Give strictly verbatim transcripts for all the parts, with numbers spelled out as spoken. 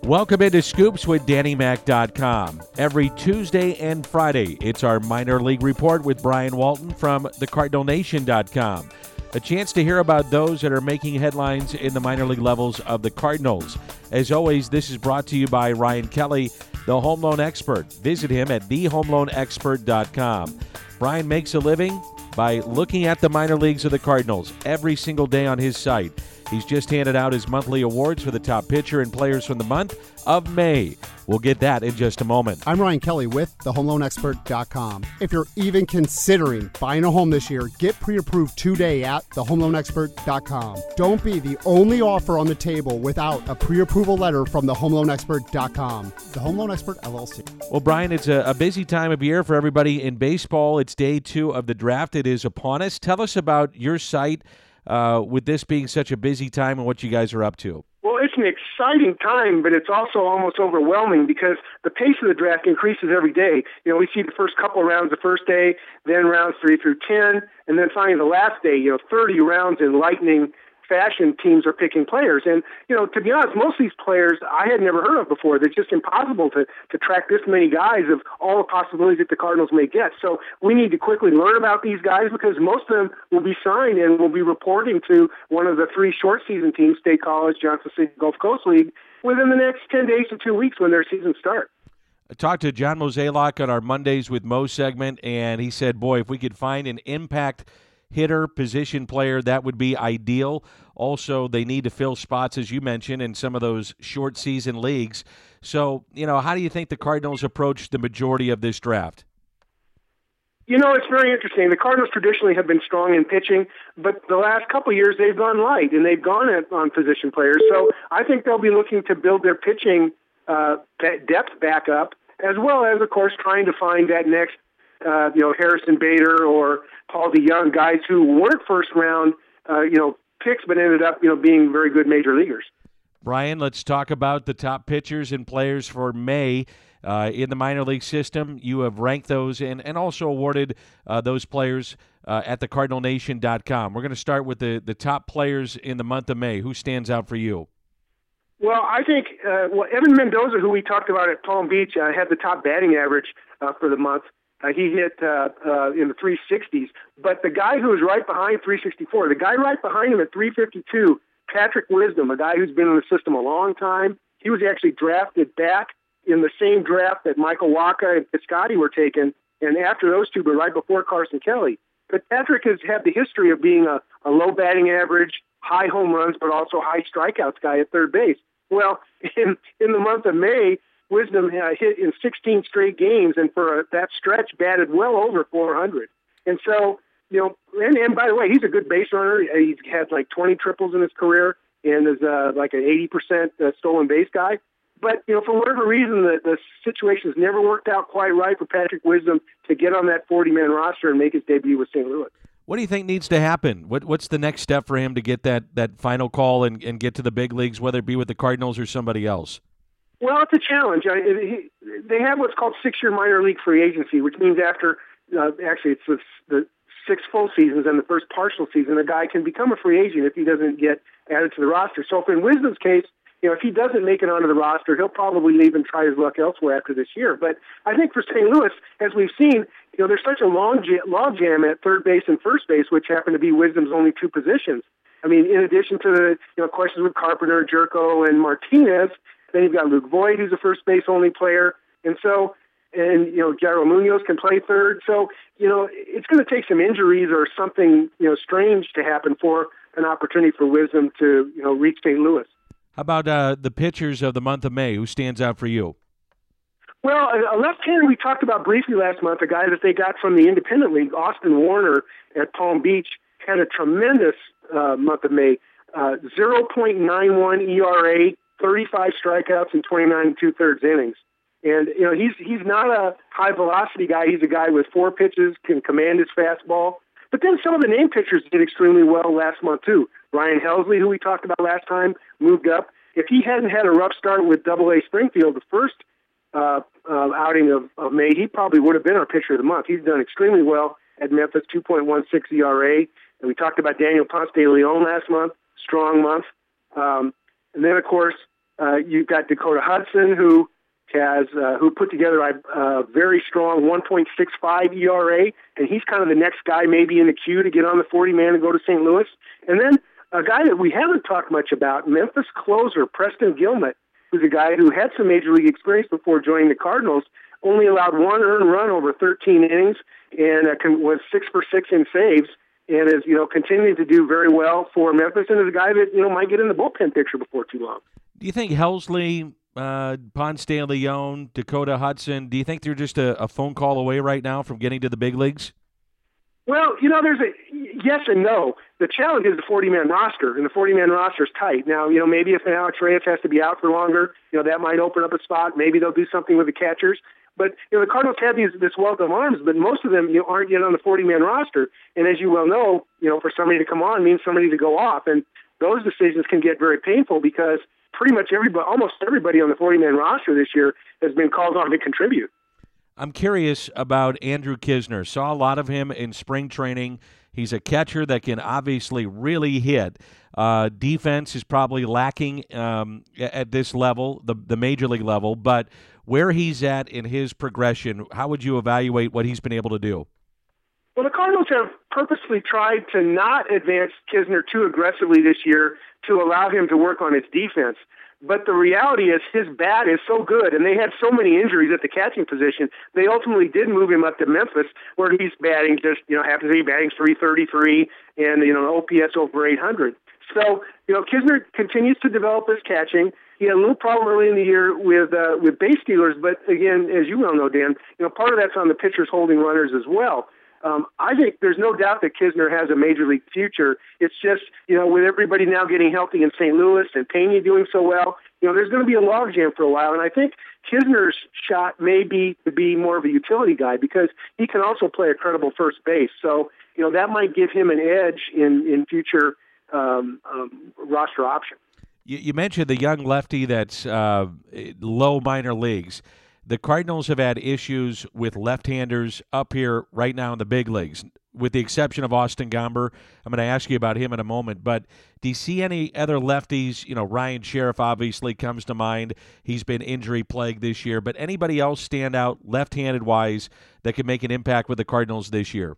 Welcome into Scoops with Danny Mac dot com. Every Tuesday and Friday, it's our minor league report with Brian Walton from the Cardinal Nation dot com. A chance to hear about those that are making headlines in the minor league levels of the Cardinals. As always, this is brought to you by Ryan Kelly, the home loan expert. Visit him at the home loan expert dot com. Brian makes a living by looking at the minor leagues of the Cardinals every single day on his site. He's just handed out his monthly awards for the top pitcher and players from the month of May. We'll get that in just a moment. I'm Ryan Kelly with the home loan expert dot com. If you're even considering buying a home this year, get pre-approved today at the home loan expert dot com. Don't be the only offer on the table without a pre-approval letter from the home loan expert dot com. The Home Loan Expert, L L C. Well, Brian, it's a, a busy time of year for everybody in baseball. It's day two of the draft. It is upon us. Tell us about your site uh, with this being such a busy time and what you guys are up to. Well, it's an exciting time, but it's also almost overwhelming because the pace of the draft increases every day. You know, we see the first couple of rounds the first day, then rounds three through ten, and then finally the last day, you know, thirty rounds in lightning fashion, teams are picking players. And, you know, to be honest, most of these players I had never heard of before. It's just impossible to, to track this many guys of all the possibilities that the Cardinals may get. So we need to quickly learn about these guys because most of them will be signed and will be reporting to one of the three short season teams, State College, Johnson City, Gulf Coast League, within the next ten days to two weeks when their seasons start. I talked to John Mozeliak on our Mondays with Mo segment, and he said, boy, if we could find an impact hitter, position player, that would be ideal. Also, they need to fill spots, as you mentioned, in some of those short season leagues. So, you know, how do you think the Cardinals approach the majority of this draft? You know, it's very interesting. The Cardinals traditionally have been strong in pitching, but the last couple of years they've gone light, and they've gone at, on position players. So I think they'll be looking to build their pitching uh, depth back up, as well as, of course, trying to find that next Uh, you know, Harrison Bader or Paul DeYoung, guys who weren't first round, uh, you know, picks, but ended up, you know, being very good major leaguers. Brian, let's talk about the top pitchers and players for May uh, in the minor league system. You have ranked those and, and also awarded uh, those players uh, at the Cardinal Nation dot com. We're going to start with the, the top players in the month of May. Who stands out for you? Well, I think uh, well, Evan Mendoza, who we talked about at Palm Beach, uh, had the top batting average uh, for the month. Uh, he hit uh, uh, in the three sixties. But the guy who was right behind three sixty-four, the guy right behind him at three fifty-two, Patrick Wisdom, a guy who's been in the system a long time, he was actually drafted back in the same draft that Michael Wacha and Piscotty were taken, and after those two, but right before Carson Kelly. But Patrick has had the history of being a, a low batting average, high home runs, but also high strikeouts guy at third base. Well, in, in the month of May, Wisdom uh, hit in sixteen straight games, and for a, that stretch, batted well over four hundred. And so, you know, and, and by the way, he's a good base runner. He's had like twenty triples in his career and is uh, like an eighty percent uh, stolen base guy. But, you know, for whatever reason, the, the situation has never worked out quite right for Patrick Wisdom to get on that forty-man roster and make his debut with Saint Louis. What do you think needs to happen? What What's the next step for him to get that, that final call and, and get to the big leagues, whether it be with the Cardinals or somebody else? Well, it's a challenge. I, he, they have what's called six-year minor league free agency, which means after, uh, actually, it's the, the six full seasons and the first partial season, a guy can become a free agent if he doesn't get added to the roster. So for in Wisdom's case, you know, if he doesn't make it onto the roster, he'll probably leave and try his luck elsewhere after this year. But I think for Saint Louis, as we've seen, you know, there's such a long log jam at third base and first base, which happen to be Wisdom's only two positions. I mean, in addition to the, you know, questions with Carpenter, Jerko, and Martinez, then you've got Luke Voigt, who's a first base only player. And so, and, you know, Jairo Munoz can play third. So, you know, it's going to take some injuries or something, you know, strange to happen for an opportunity for Wisdom to, you know, reach Saint Louis. How about uh, the pitchers of the month of May? Who stands out for you? Well, a left-hander we talked about briefly last month, a guy that they got from the Independent League, Austin Warner at Palm Beach, had a tremendous uh, month of May. Uh, zero point nine one E R A, thirty-five strikeouts in twenty-nine and two-thirds innings. And, you know, he's he's not a high-velocity guy. He's a guy with four pitches, can command his fastball. But then some of the name pitchers did extremely well last month, too. Ryan Helsley, who we talked about last time, moved up. If he hadn't had a rough start with Double A Springfield, the first uh, uh, outing of, of May, he probably would have been our pitcher of the month. He's done extremely well at Memphis, two point one six E R A. And we talked about Daniel Ponce de Leon last month, strong month. Um, and then, of course, Uh, you've got Dakota Hudson, who has uh, who put together a uh, very strong one point six five E R A, and he's kind of the next guy maybe in the queue to get on the forty man and go to Saint Louis. And then a guy that we haven't talked much about, Memphis closer Preston Gilmet, who's a guy who had some major league experience before joining the Cardinals, only allowed one earned run over thirteen innings, and uh, was six for six in saves, and is you know continuing to do very well for Memphis, and is a guy that you know might get in the bullpen picture before too long. Do you think Helsley, uh, Ponce de Leon, Dakota Hudson, do you think they're just a, a phone call away right now from getting to the big leagues? Well, you know, there's a yes and no. The challenge is the forty man roster, and the forty man roster is tight. Now, you know, maybe if Alex Reyes has to be out for longer, you know, that might open up a spot. Maybe they'll do something with the catchers. But, you know, the Cardinals have these, this wealth of arms, but most of them you know, aren't yet on the forty man roster. And as you well know, you know, for somebody to come on means somebody to go off. And those decisions can get very painful because pretty much everybody, almost everybody on the forty man roster this year has been called on to contribute. I'm curious about Andrew Knizner. Saw a lot of him in spring training. He's a catcher that can obviously really hit. Uh, defense is probably lacking um, at this level, the, the major league level, but where he's at in his progression, how would you evaluate what he's been able to do? Well, the Cardinals have purposely tried to not advance Knizner too aggressively this year to allow him to work on his defense. But the reality is his bat is so good, and they had so many injuries at the catching position, they ultimately did move him up to Memphis, where he's batting just, you know, happens to be batting three thirty-three and, you know, an O P S over eight hundred. So, you know, Knizner continues to develop his catching. He had a little problem early in the year with uh, with base stealers, but again, as you well know, Dan, you know, part of that's on the pitchers holding runners as well. Um, I think there's no doubt that Knizner has a major league future. It's just, you know, with everybody now getting healthy in Saint Louis and Pena doing so well, you know, there's going to be a logjam for a while. And I think Knizner's shot may be to be more of a utility guy because he can also play a credible first base. So, you know, that might give him an edge in, in future um, um, roster options. You, you mentioned the young lefty that's uh, low minor leagues. The Cardinals have had issues with left-handers up here right now in the big leagues, with the exception of Austin Gomber. I'm going to ask you about him in a moment, but do you see any other lefties? You know, Ryan Sheriff obviously comes to mind. He's been injury-plagued this year, but anybody else stand out left-handed-wise that can make an impact with the Cardinals this year?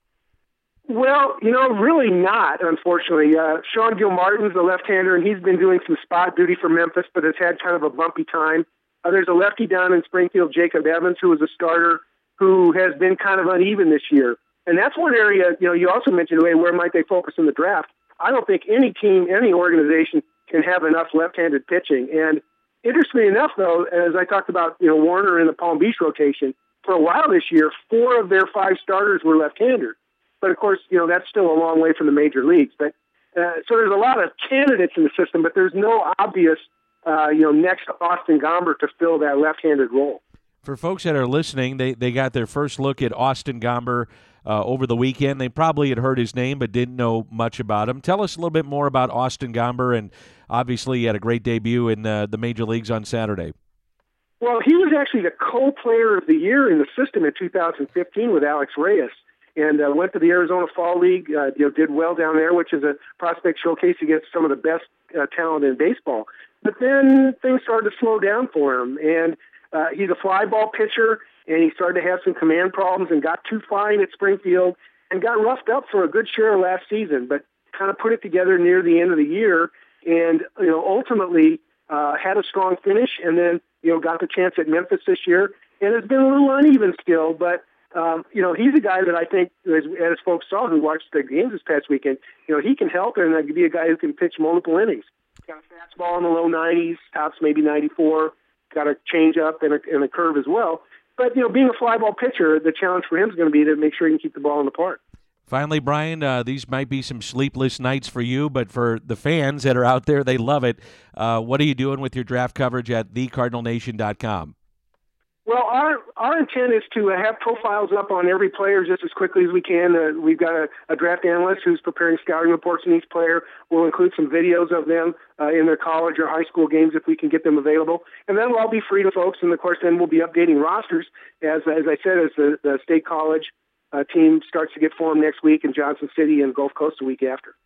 Well, you know, really not, unfortunately. Uh, Sean Gilmartin's a left-hander, and he's been doing some spot duty for Memphis, but has had kind of a bumpy time. Uh, there's a lefty down in Springfield, Jacob Evans, who was a starter, who has been kind of uneven this year. And that's one area, you know, you also mentioned, hey, where might they focus in the draft? I don't think any team, any organization can have enough left-handed pitching. And interestingly enough, though, as I talked about, you know, Warner in the Palm Beach rotation, for a while this year, four of their five starters were left-handed. But, of course, you know, that's still a long way from the major leagues. But uh, so there's a lot of candidates in the system, but there's no obvious Uh, you know, next to Austin Gomber to fill that left-handed role. For folks that are listening, they, they got their first look at Austin Gomber uh, over the weekend. They probably had heard his name but didn't know much about him. Tell us a little bit more about Austin Gomber, and obviously he had a great debut in uh, the major leagues on Saturday. Well, he was actually the co-player of the year in the system in two thousand fifteen with Alex Reyes, and uh, went to the Arizona Fall League, uh, you know, did well down there, which is a prospect showcase against some of the best uh, talent in baseball. But then things started to slow down for him, and uh, he's a fly ball pitcher, and he started to have some command problems and got too fine at Springfield and got roughed up for a good share of last season, but kind of put it together near the end of the year and, you know, ultimately uh, had a strong finish and then, you know, got the chance at Memphis this year and has been a little uneven still, but Um, you know, he's a guy that I think, as, as folks saw who watched the games this past weekend, you know, he can help and uh, be a guy who can pitch multiple innings. Got a fastball in the low nineties, tops maybe ninety-four, got a changeup and a, and a curve as well. But, you know, being a fly ball pitcher, the challenge for him is going to be to make sure he can keep the ball in the park. Finally, Brian, uh, these might be some sleepless nights for you, but for the fans that are out there, they love it. Uh, what are you doing with your draft coverage at the cardinal nation dot com? Well, our our intent is to have profiles up on every player just as quickly as we can. Uh, we've got a, a draft analyst who's preparing scouting reports on each player. We'll include some videos of them uh, in their college or high school games if we can get them available. And then we'll all be free to folks. And, of course, then we'll be updating rosters. As as I said, as the, the state college uh, team starts to get formed next week in Johnson City and Gulf Coast the week after.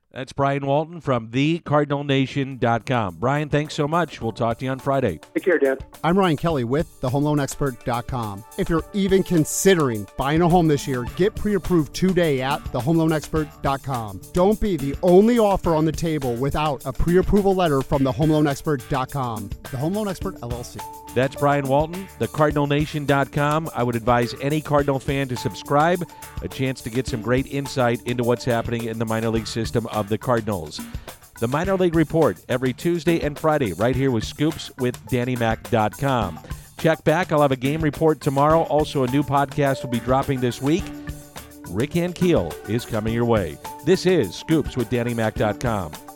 That's Brian Walton from the cardinal nation dot com. Brian, thanks so much. We'll talk to you on Friday. Take care, Dan. I'm Ryan Kelly with the home loan expert dot com. If you're even considering buying a home this year, get pre-approved today at the home loan expert dot com. Don't be the only offer on the table without a pre-approval letter from the home loan expert dot com. The Home Loan Expert, L L C. That's Brian Walton, the cardinal nation dot com. I would advise any Cardinal fan to subscribe, a chance to get some great insight into what's happening in the minor league system of the Cardinals. The Minor League Report every Tuesday and Friday right here with Scoops with Danny Mac dot com. Check back. I'll have a game report tomorrow. Also, a new podcast will be dropping this week. Rick Ankiel is coming your way. This is Scoops with Danny Mac dot com.